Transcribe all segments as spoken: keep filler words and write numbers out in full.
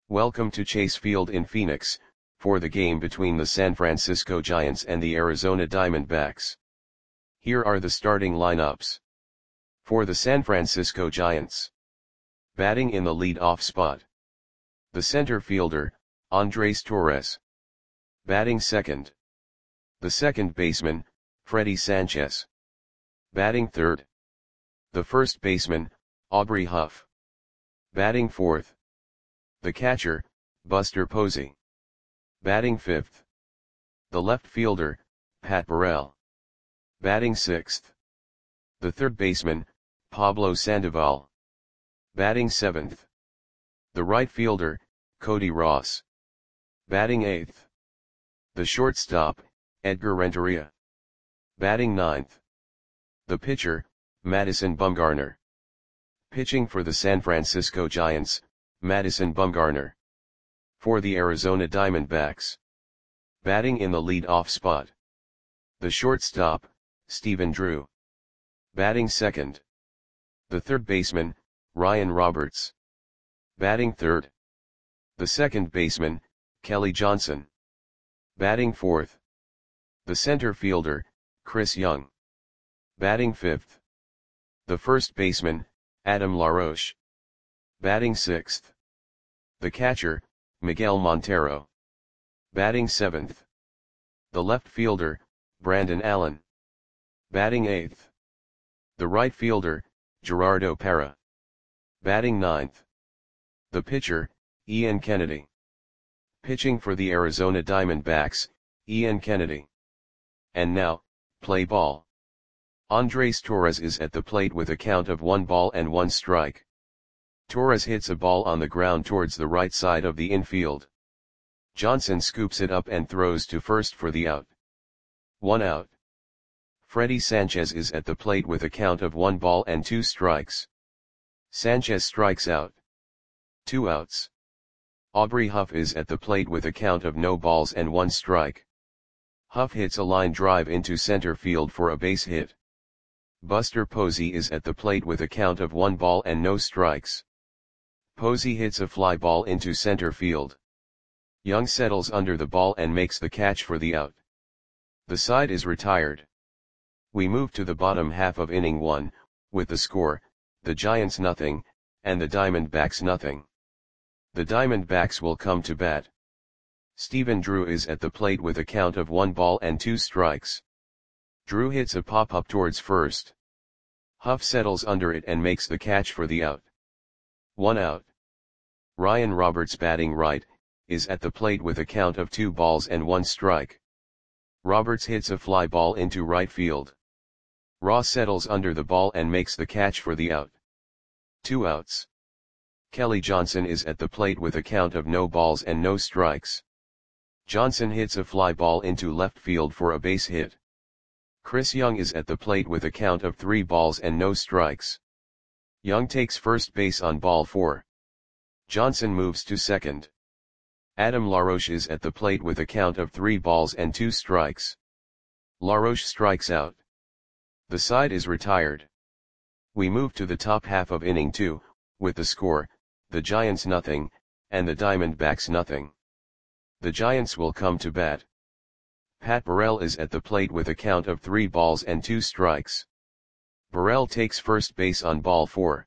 Welcome to Chase Field in Phoenix, for the game between the San Francisco Giants and the Arizona Diamondbacks. Here are the starting lineups. For the San Francisco Giants. Batting in the lead-off spot. The center fielder, Andres Torres. Batting second. The second baseman, Freddie Sanchez. Batting third. The first baseman, Aubrey Huff. Batting fourth. The catcher, Buster Posey. Batting fifth. The left fielder, Pat Burrell. Batting sixth. The third baseman, Pablo Sandoval. Batting seventh. The right fielder, Cody Ross. Batting eighth. The shortstop, Edgar Renteria. Batting ninth. The pitcher, Madison Bumgarner. Pitching for the San Francisco Giants, Madison Bumgarner. For the Arizona Diamondbacks. Batting in the lead-off spot. The shortstop, Stephen Drew. Batting second. The third baseman, Ryan Roberts. Batting third. The second baseman, Kelly Johnson. Batting fourth. The center fielder, Chris Young. Batting fifth. The first baseman, Adam LaRoche. Batting sixth. The catcher, Miguel Montero. Batting seventh. The left fielder, Brandon Allen. Batting eighth. The right fielder, Gerardo Parra. Batting ninth. The pitcher, Ian Kennedy. Pitching for the Arizona Diamondbacks, Ian Kennedy. And now, play ball. Andres Torres is at the plate with a count of one ball and one strike. Torres hits a ball on the ground towards the right side of the infield. Johnson scoops it up and throws to first for the out. One out. Freddie Sanchez is at the plate with a count of one ball and two strikes. Sanchez strikes out. Two outs. Aubrey Huff is at the plate with a count of no balls and one strike. Huff hits a line drive into center field for a base hit. Buster Posey is at the plate with a count of one ball and no strikes. Posey hits a fly ball into center field. Young settles under the ball and makes the catch for the out. The side is retired. We move to the bottom half of inning one, with the score, the Giants nothing, and the Diamondbacks nothing. The Diamondbacks will come to bat. Stephen Drew is at the plate with a count of one ball and two strikes. Drew hits a pop-up towards first. Huff settles under it and makes the catch for the out. One out. Ryan Roberts, batting right, is at the plate with a count of two balls and one strike. Roberts hits a fly ball into right field. Ross settles under the ball and makes the catch for the out. Two outs. Kelly Johnson is at the plate with a count of no balls and no strikes. Johnson hits a fly ball into left field for a base hit. Chris Young is at the plate with a count of three balls and no strikes. Young takes first base on ball four. Johnson moves to second. Adam LaRoche is at the plate with a count of three balls and two strikes. LaRoche strikes out. The side is retired. We move to the top half of inning two, with the score, the Giants nothing, and the Diamondbacks nothing. The Giants will come to bat. Pat Burrell is at the plate with a count of three balls and two strikes. Burrell takes first base on ball four.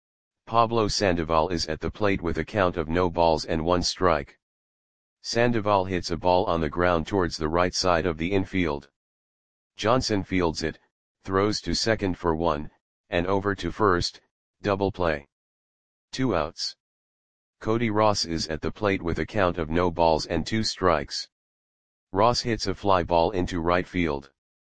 Pablo Sandoval is at the plate with a count of no balls and one strike. Sandoval hits a ball on the ground towards the right side of the infield. Johnson fields it, throws to second for one, and over to first, double play. Two outs. Cody Ross is at the plate with a count of no balls and two strikes. Ross hits a fly ball into right field.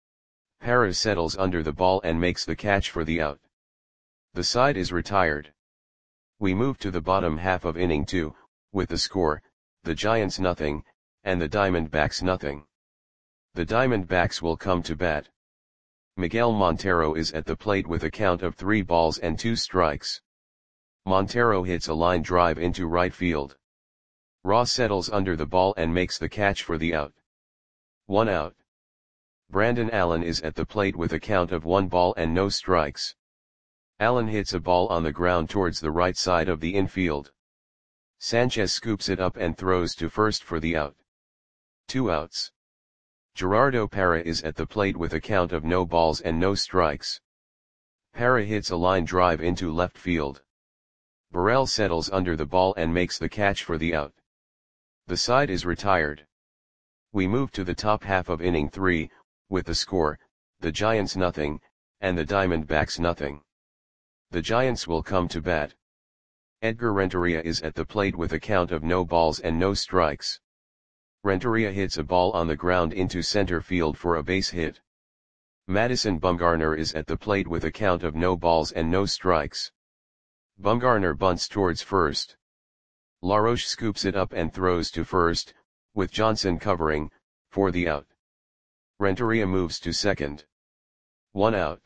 Parra settles under the ball and makes the catch for the out. The side is retired. We move to the bottom half of inning two, with the score, the Giants nothing, and the Diamondbacks nothing. The Diamondbacks will come to bat. Miguel Montero is at the plate with a count of three balls and two strikes. Montero hits a line drive into right field. Ross settles under the ball and makes the catch for the out. One out. Brandon Allen is at the plate with a count of one ball and no strikes. Allen hits a ball on the ground towards the right side of the infield. Sanchez scoops it up and throws to first for the out. Two outs. Gerardo Parra is at the plate with a count of no balls and no strikes. Parra hits a line drive into left field. Burrell settles under the ball and makes the catch for the out. The side is retired. We move to the top half of inning three, with the score, the Giants nothing, and the Diamondbacks nothing. The Giants will come to bat. Edgar Renteria is at the plate with a count of no balls and no strikes. Renteria hits a ball on the ground into center field for a base hit. Madison Bumgarner is at the plate with a count of no balls and no strikes. Bumgarner bunts towards first. LaRoche scoops it up and throws to first, with Johnson covering, for the out. Renteria moves to second. One out.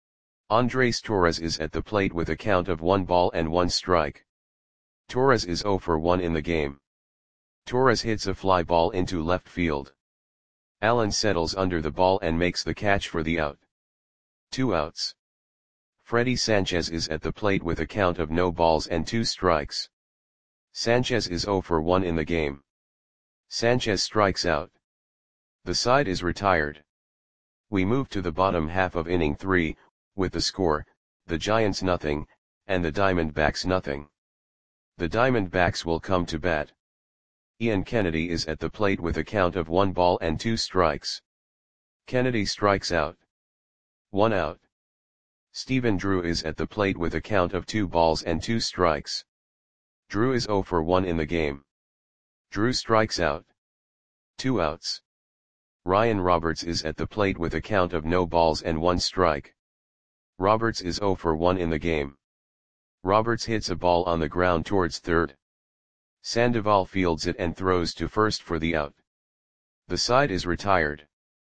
Andres Torres is at the plate with a count of one ball and one strike. Torres is oh for one in the game. Torres hits a fly ball into left field. Allen settles under the ball and makes the catch for the out. Two outs. Freddy Sanchez is at the plate with a count of no balls and two strikes. Sanchez is oh for one in the game. Sanchez strikes out. The side is retired. We move to the bottom half of inning three, with the score, the Giants nothing, and the Diamondbacks nothing. The Diamondbacks will come to bat. Ian Kennedy is at the plate with a count of one ball and two strikes. Kennedy strikes out. One out. Stephen Drew is at the plate with a count of two balls and two strikes. Drew is oh for one in the game. Drew strikes out. Two outs. Ryan Roberts is at the plate with a count of no balls and one strike. Roberts is oh for one in the game. Roberts hits a ball on the ground towards third. Sandoval fields it and throws to first for the out. The side is retired.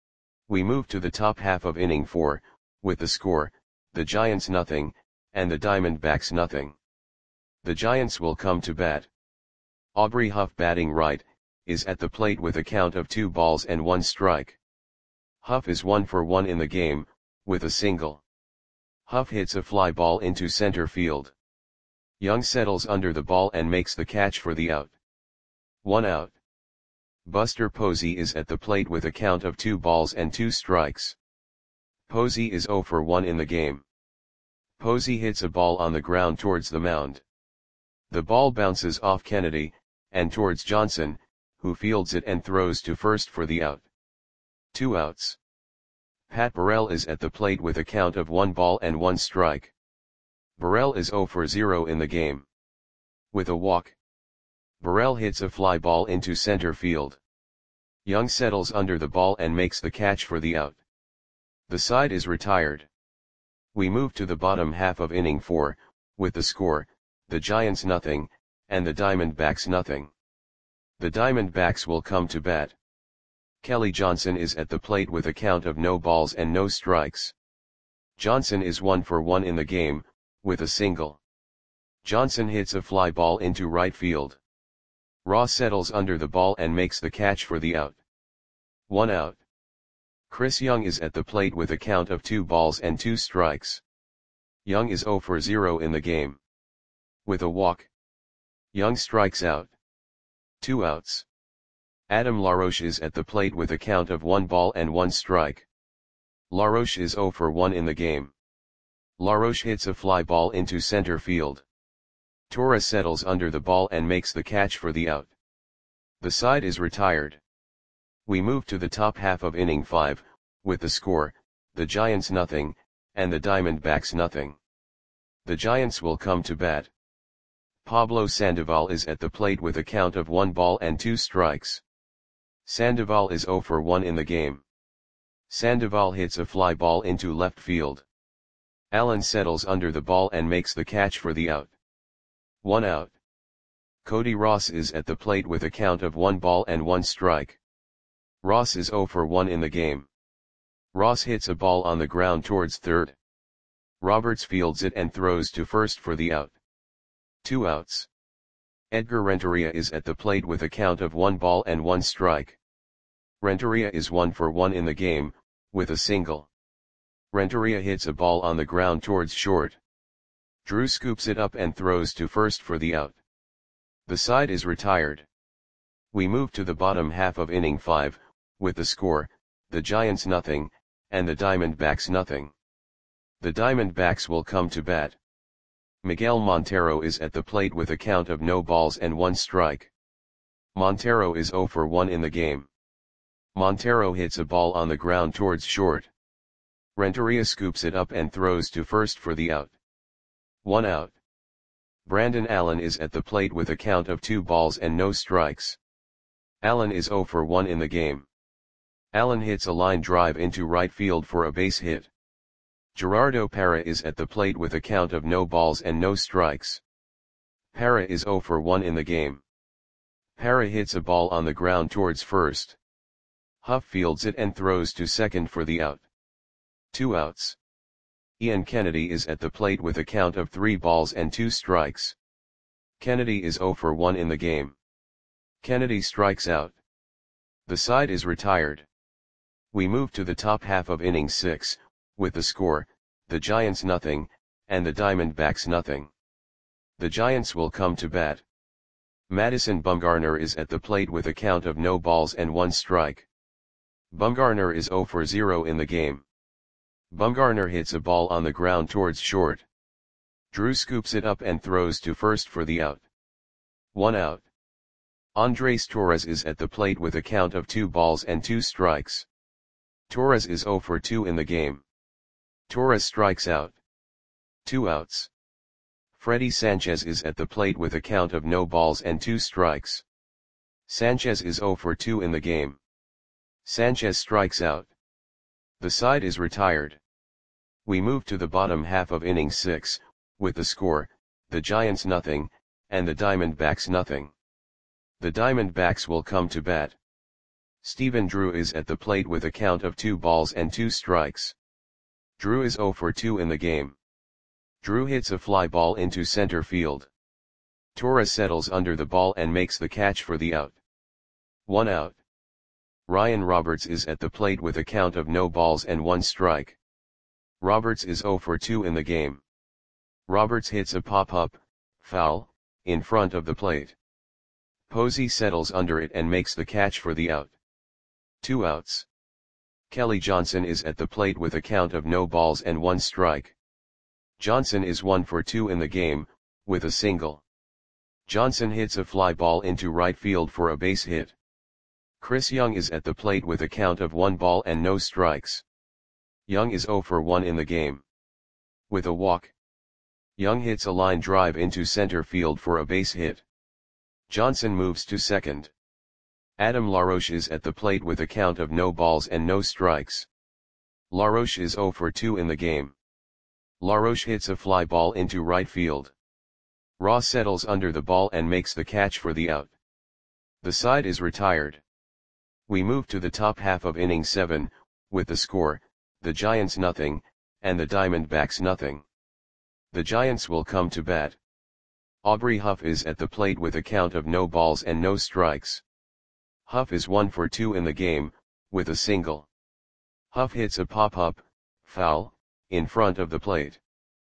We move to the top half of inning four, with the score, the Giants nothing, and the Diamondbacks nothing. The Giants will come to bat. Aubrey Huff, batting right, is at the plate with a count of two balls and one strike. Huff is one for one in the game, with a single. Huff hits a fly ball into center field. Young settles under the ball and makes the catch for the out. One out. Buster Posey is at the plate with a count of two balls and two strikes. Posey is oh for one in the game. Posey hits a ball on the ground towards the mound. The ball bounces off Kennedy, and towards Johnson, who fields it and throws to first for the out. Two outs. Pat Burrell is at the plate with a count of one ball and one strike. Burrell is oh for zero in the game. With a walk. Burrell hits a fly ball into center field. Young settles under the ball and makes the catch for the out. The side is retired. We move to the bottom half of inning four, with the score, the Giants nothing, and the Diamondbacks nothing. The Diamondbacks will come to bat. Kelly Johnson is at the plate with a count of no balls and no strikes. Johnson is one for one in the game, with a single. Johnson hits a fly ball into right field. Ross settles under the ball and makes the catch for the out. One out. Chris Young is at the plate with a count of two balls and two strikes. Young is oh for zero in the game. With a walk. Young strikes out. Two outs. Adam LaRoche is at the plate with a count of one ball and one strike. LaRoche is oh for one in the game. LaRoche hits a fly ball into center field. Torres settles under the ball and makes the catch for the out. The side is retired. We move to the top half of inning five, with the score, the Giants nothing, and the Diamondbacks nothing. The Giants will come to bat. Pablo Sandoval is at the plate with a count of one ball and two strikes. Sandoval is oh for one in the game. Sandoval hits a fly ball into left field. Allen settles under the ball and makes the catch for the out. One out. Cody Ross is at the plate with a count of one ball and one strike. Ross is oh for one in the game. Ross hits a ball on the ground towards third. Roberts fields it and throws to first for the out. Two outs. Edgar Renteria is at the plate with a count of one ball and one strike. Renteria is one for one in the game, with a single. Renteria hits a ball on the ground towards short. Drew scoops it up and throws to first for the out. The side is retired. We move to the bottom half of inning five, with the score, the Giants nothing, and the Diamondbacks nothing. The Diamondbacks will come to bat. Miguel Montero is at the plate with a count of no balls and one strike. Montero is zero for one in the game. Montero hits a ball on the ground towards short. Renteria scoops it up and throws to first for the out. One out. Brandon Allen is at the plate with a count of two balls and no strikes. Allen is zero for one in the game. Allen hits a line drive into right field for a base hit. Gerardo Parra is at the plate with a count of no balls and no strikes. Parra is zero for one in the game. Parra hits a ball on the ground towards first. Huff fields it and throws to second for the out. Two outs. Ian Kennedy is at the plate with a count of three balls and two strikes. Kennedy is zero for one in the game. Kennedy strikes out. The side is retired. We move to the top half of inning six, with the score, the Giants nothing, and the Diamondbacks nothing. The Giants will come to bat. Madison Bumgarner is at the plate with a count of no balls and one strike. Bumgarner is zero for zero in the game. Bumgarner hits a ball on the ground towards short. Drew scoops it up and throws to first for the out. One out. Andres Torres is at the plate with a count of two balls and two strikes. Torres is zero for two in the game. Torres strikes out. Two outs. Freddy Sanchez is at the plate with a count of no balls and two strikes. Sanchez is zero for two in the game. Sanchez strikes out. The side is retired. We move to the bottom half of inning six, with the score, the Giants nothing, and the Diamondbacks nothing. The Diamondbacks will come to bat. Stephen Drew is at the plate with a count of two balls and two strikes. Drew is zero for two in the game. Drew hits a fly ball into center field. Torres settles under the ball and makes the catch for the out. One out. Ryan Roberts is at the plate with a count of no balls and one strike. Roberts is zero for two in the game. Roberts hits a pop-up, foul, in front of the plate. Posey settles under it and makes the catch for the out. Two outs. Kelly Johnson is at the plate with a count of no balls and one strike. Johnson is one for two in the game, with a single. Johnson hits a fly ball into right field for a base hit. Chris Young is at the plate with a count of one ball and no strikes. Young is zero for one in the game. With a walk. Young hits a line drive into center field for a base hit. Johnson moves to second. Adam LaRoche is at the plate with a count of no balls and no strikes. LaRoche is zero for two in the game. LaRoche hits a fly ball into right field. Ross settles under the ball and makes the catch for the out. The side is retired. We move to the top half of inning seven, with the score, the Giants nothing, and the Diamondbacks nothing. The Giants will come to bat. Aubrey Huff is at the plate with a count of no balls and no strikes. Huff is one for two in the game, with a single. Huff hits a pop-up, foul, in front of the plate.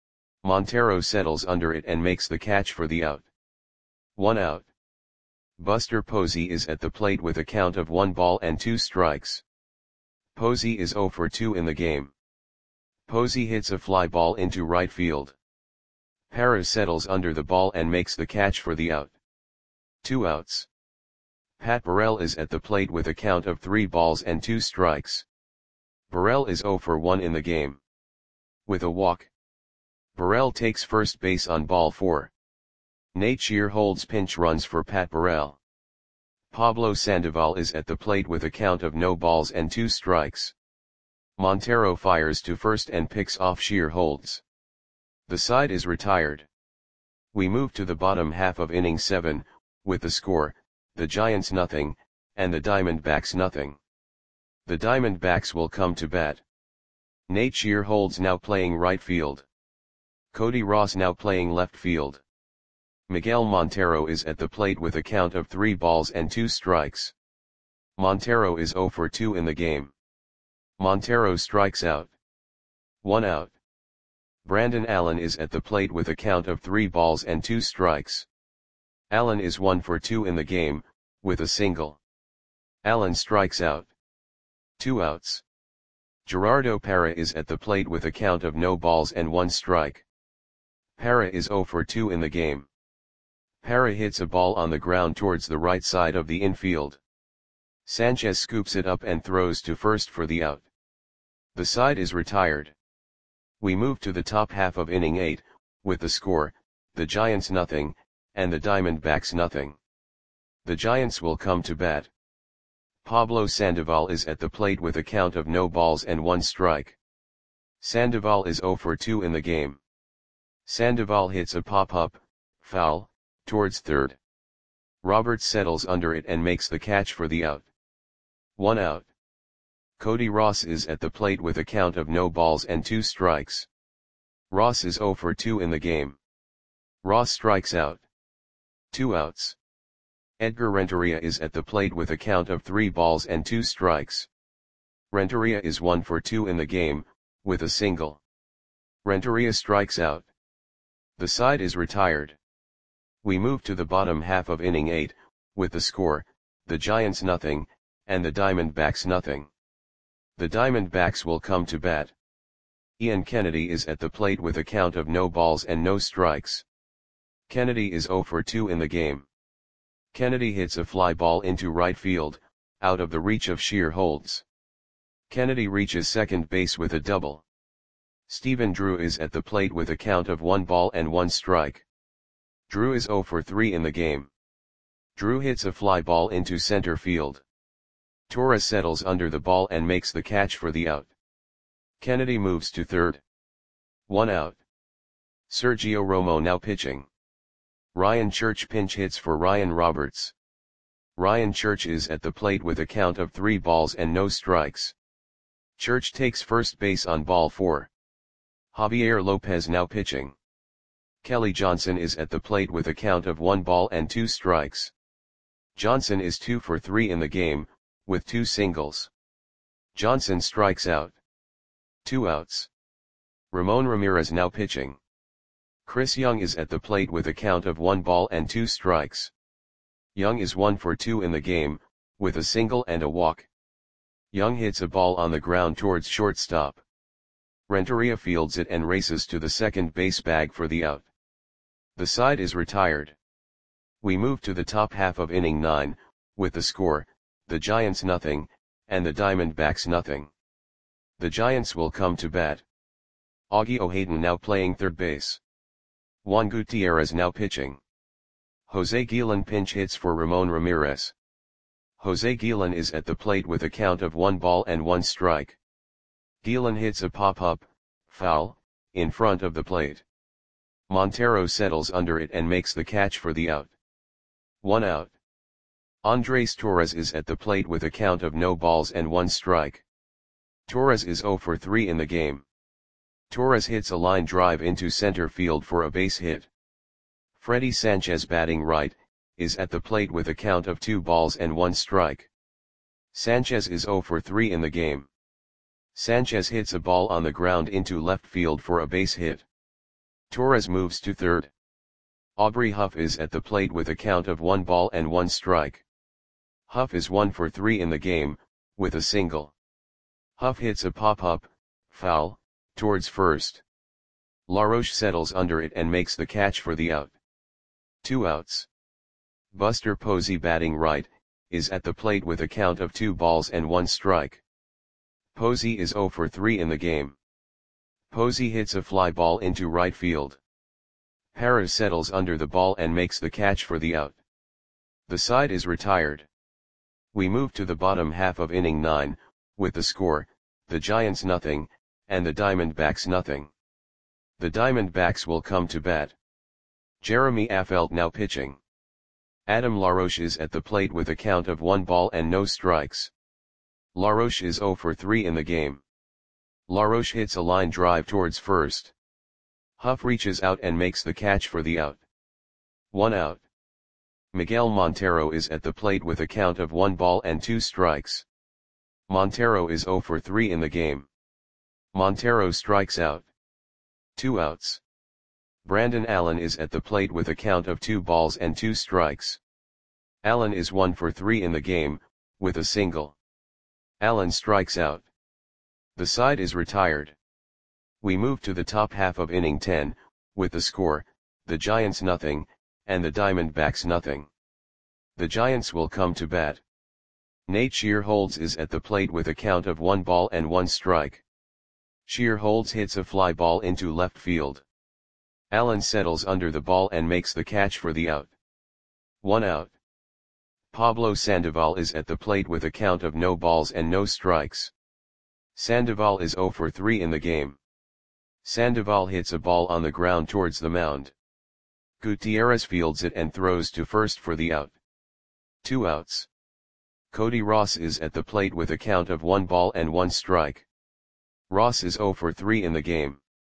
Montero settles under it and makes the catch for the out. One out. Buster Posey is at the plate with a count of one ball and two strikes. Posey is zero for two in the game. Posey hits a fly ball into right field. Parra settles under the ball and makes the catch for the out. Two outs. Pat Burrell is at the plate with a count of three balls and two strikes. Burrell is zero for one in the game. With a walk. Burrell takes first base on ball four. Nate Shear holds pinch runs for Pat Burrell. Pablo Sandoval is at the plate with a count of no balls and two strikes. Montero fires to first and picks off Shear holds. The side is retired. We move to the bottom half of inning seven, with the score, the Giants nothing, and the Diamondbacks nothing. The Diamondbacks will come to bat. Nate Shear holds now playing right field. Cody Ross now playing left field. Miguel Montero is at the plate with a count of three balls and two strikes. Montero is zero for two in the game. Montero strikes out. One out. Brandon Allen is at the plate with a count of three balls and two strikes. Allen is one for two in the game, with a single. Allen strikes out. Two outs. Gerardo Parra is at the plate with a count of no balls and one strike. Parra is zero for two in the game. Parra hits a ball on the ground towards the right side of the infield. Sanchez scoops it up and throws to first for the out. The side is retired. We move to the top half of inning eight, with the score, the Giants nothing, and the Diamondbacks nothing. The Giants will come to bat. Pablo Sandoval is at the plate with a count of no balls and one strike. Sandoval is zero for two in the game. Sandoval hits a pop-up, foul, towards third. Roberts settles under it and makes the catch for the out. One out. Cody Ross is at the plate with a count of no balls and two strikes. Ross is zero for two in the game. Ross strikes out. Two outs. Edgar Renteria is at the plate with a count of three balls and two strikes. Renteria is one for two in the game, with a single. Renteria strikes out. The side is retired. We move to the bottom half of inning eight, with the score, the Giants nothing, and the Diamondbacks nothing. The Diamondbacks will come to bat. Ian Kennedy is at the plate with a count of no balls and no strikes. Kennedy is zero for two in the game. Kennedy hits a fly ball into right field, out of the reach of Sheer Holds. Kennedy reaches second base with a double. Stephen Drew is at the plate with a count of one ball and one strike. Drew is zero for three in the game. Drew hits a fly ball into center field. Torres settles under the ball and makes the catch for the out. Kennedy moves to third. One out. Sergio Romo now pitching. Ryan Church pinch hits for Ryan Roberts. Ryan Church is at the plate with a count of three balls and no strikes. Church takes first base on ball four. Javier Lopez now pitching. Kelly Johnson is at the plate with a count of one ball and two strikes. Johnson is two for three in the game, with two singles. Johnson strikes out. Two outs. Ramon Ramirez now pitching. Chris Young is at the plate with a count of one ball and two strikes. Young is one for two in the game, with a single and a walk. Young hits a ball on the ground towards shortstop. Renteria fields it and races to the second base bag for the out. The side is retired. We move to the top half of inning nine, with the score, the Giants nothing, and the Diamondbacks nothing. The Giants will come to bat. Augie O'Hayden now playing third base. Juan Gutierrez now pitching. Jose Guillen pinch hits for Ramon Ramirez. Jose Guillen is at the plate with a count of one ball and one strike. Guillen hits a pop-up, foul, in front of the plate. Montero settles under it and makes the catch for the out. One out. Andres Torres is at the plate with a count of no balls and one strike. Torres is zero for three in the game. Torres hits a line drive into center field for a base hit. Freddy Sanchez batting right, is at the plate with a count of two balls and one strike. Sanchez is zero for three in the game. Sanchez hits a ball on the ground into left field for a base hit. Torres moves to third. Aubrey Huff is at the plate with a count of one ball and one strike. Huff is one for three in the game, with a single. Huff hits a pop-up, foul, towards first. LaRoche settles under it and makes the catch for the out. Two outs. Buster Posey batting right, is at the plate with a count of two balls and one strike. Posey is zero for three in the game. Posey hits a fly ball into right field. Parra settles under the ball and makes the catch for the out. The side is retired. We move to the bottom half of inning nine, with the score, the Giants nothing, and the Diamondbacks nothing. The Diamondbacks will come to bat. Jeremy Affeldt now pitching. Adam LaRoche is at the plate with a count of one ball and no strikes. LaRoche is zero for three in the game. LaRoche hits a line drive towards first. Huff reaches out and makes the catch for the out. One out. Miguel Montero is at the plate with a count of one ball and two strikes. Montero is zero for three in the game. Montero strikes out. Two outs. Brandon Allen is at the plate with a count of two balls and two strikes. Allen is one for three in the game, with a single. Allen strikes out. The side is retired. We move to the top half of inning ten, with the score, the Giants nothing, and the Diamondbacks nothing. The Giants will come to bat. Nate Shearholtz is at the plate with a count of one ball and one strike. Shearholtz hits a fly ball into left field. Allen settles under the ball and makes the catch for the out. One out. Pablo Sandoval is at the plate with a count of no balls and no strikes. Sandoval is zero for three in the game. Sandoval hits a ball on the ground towards the mound. Gutierrez fields it and throws to first for the out. Two outs. Cody Ross is at the plate with a count of one ball and one strike. Ross is zero for three in the game.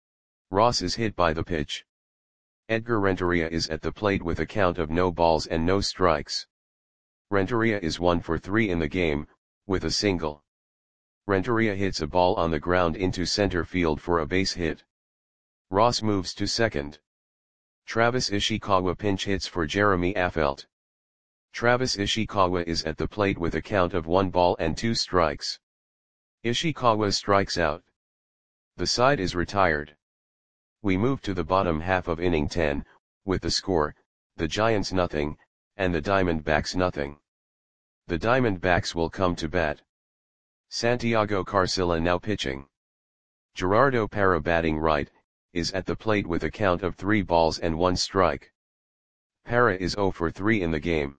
Ross is hit by the pitch. Edgar Renteria is at the plate with a count of no balls and no strikes. Renteria is one for three in the game, with a single. Renteria hits a ball on the ground into center field for a base hit. Ross moves to second. Travis Ishikawa pinch hits for Jeremy Affeldt. Travis Ishikawa is at the plate with a count of one ball and two strikes. Ishikawa strikes out. The side is retired. We move to the bottom half of inning ten, with the score, the Giants nothing, and the Diamondbacks nothing. The Diamondbacks will come to bat. Santiago Carcilla now pitching. Gerardo Parra batting right, is at the plate with a count of three balls and one strike. Parra is zero for three in the game.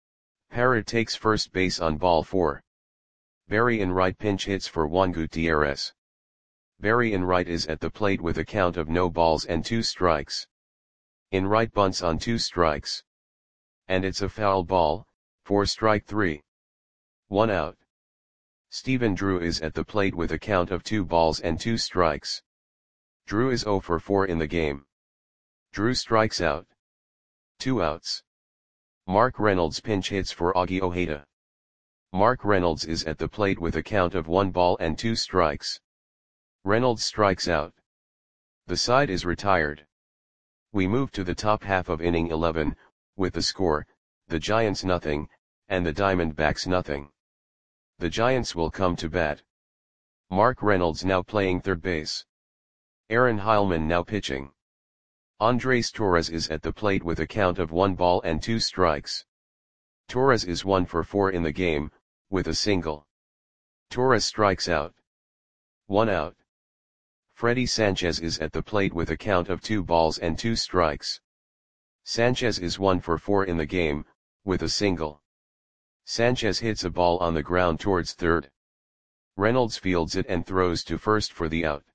Parra takes first base on ball four. Barry in right pinch hits for Juan Gutierrez. Barry in right is at the plate with a count of no balls and two strikes. In right bunts on two strikes. And it's a foul ball, for strike three. One out. Stephen Drew is at the plate with a count of two balls and two strikes. Drew is zero for four in the game. Drew strikes out. Two outs. Mark Reynolds pinch hits for Augie Ojeda. Mark Reynolds is at the plate with a count of one ball and two strikes. Reynolds strikes out. The side is retired. We move to the top half of inning eleven, with the score, the Giants nothing, and the Diamondbacks nothing. The Giants will come to bat. Mark Reynolds now playing third base. Aaron Heilman now pitching. Andres Torres is at the plate with a count of one ball and two strikes. Torres is one for four in the game, with a single. Torres strikes out. One out. Freddy Sanchez is at the plate with a count of two balls and two strikes. Sanchez is one for four in the game, with a single. Sanchez hits a ball on the ground towards third. Reynolds fields it and throws to first for the out.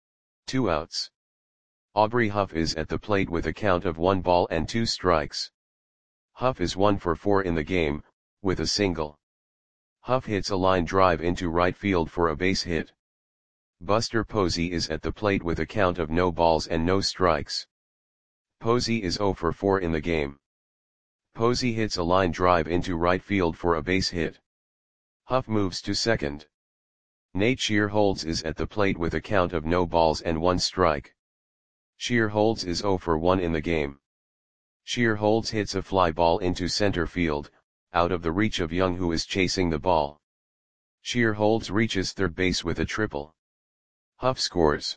Two outs. Aubrey Huff is at the plate with a count of one ball and two strikes. Huff is one for four in the game, with a single. Huff hits a line drive into right field for a base hit. Buster Posey is at the plate with a count of no balls and no strikes. Posey is zero for four in the game. Posey hits a line drive into right field for a base hit. Huff moves to second. Nate Shearholtz is at the plate with a count of no balls and one strike. Shearholtz is zero for one in the game. Shearholtz hits a fly ball into center field, out of the reach of Young who is chasing the ball. Shearholtz reaches third base with a triple. Huff scores.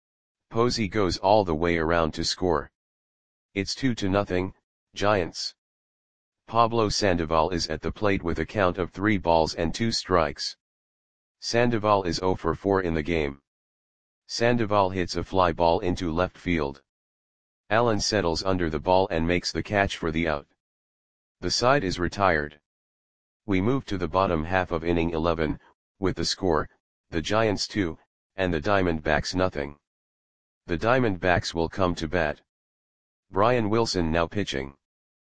Posey goes all the way around to score. It's two to nothing, Giants. Pablo Sandoval is at the plate with a count of three balls and two strikes. Sandoval is zero for four in the game. Sandoval hits a fly ball into left field. Allen settles under the ball and makes the catch for the out. The side is retired. We move to the bottom half of inning eleven, with the score, the Giants two, and the Diamondbacks nothing. The Diamondbacks will come to bat. Brian Wilson now pitching.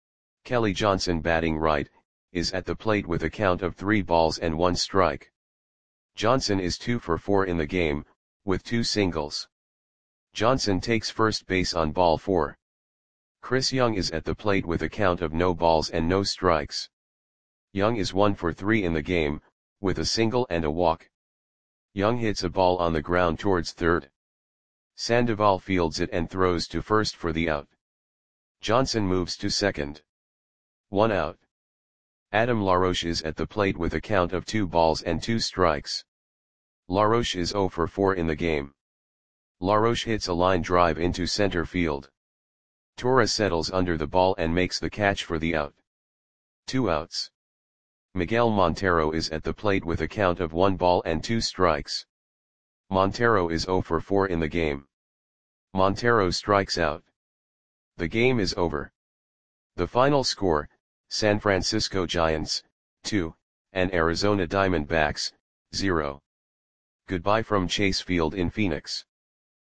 Kelly Johnson batting right, is at the plate with a count of three balls and one strike. Johnson is two for four in the game, with two singles. Johnson takes first base on ball four. Chris Young is at the plate with a count of no balls and no strikes. Young is one for three in the game, with a single and a walk. Young hits a ball on the ground towards third. Sandoval fields it and throws to first for the out. Johnson moves to second. One out. Adam LaRoche is at the plate with a count of two balls and two strikes. LaRoche is zero for four in the game. LaRoche hits a line drive into center field. Torres settles under the ball and makes the catch for the out. Two outs. Miguel Montero is at the plate with a count of one ball and two strikes. Montero is zero for four in the game. Montero strikes out. The game is over. The final score, San Francisco Giants, two, and Arizona Diamondbacks, zero. Goodbye from Chase Field in Phoenix.